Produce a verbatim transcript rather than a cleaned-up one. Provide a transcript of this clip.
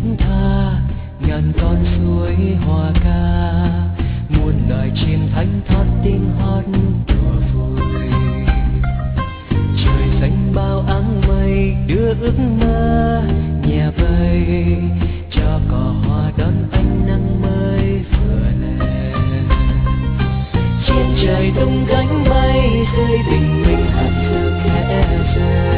tha ngàn con suối hoa ca, muôn loài chim thánh thót tiếng hót đùa vui. Trời xanh bao áng mây đưa ước mơ nhẹ vời, cho cỏ hoa đón ánh nắng mới vừa lên. Trên trời tung cánh bay rơi bình minh hạt sương khẽ rơi,